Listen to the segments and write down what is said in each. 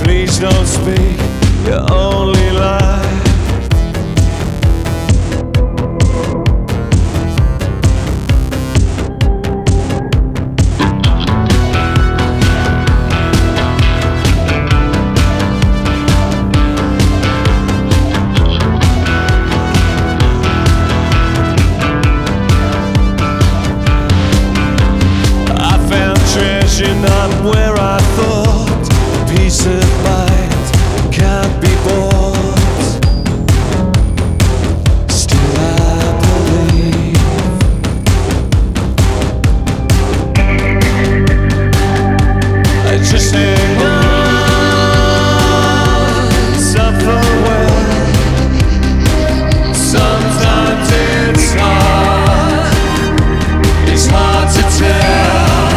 Please don't speak, you only lie. I found treasure not where I thought. Peace of mind can't be bought. Still I believe. I just hang on, suffer well. Sometimes it's hard to tell.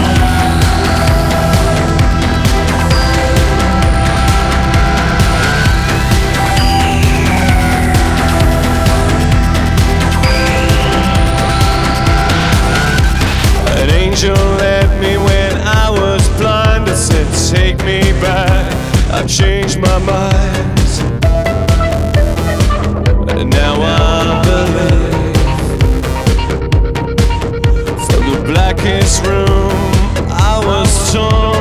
An angel led me when I was blind. I said, take me back, I've changed my mind. And now I believe. From the blackest room I was torn.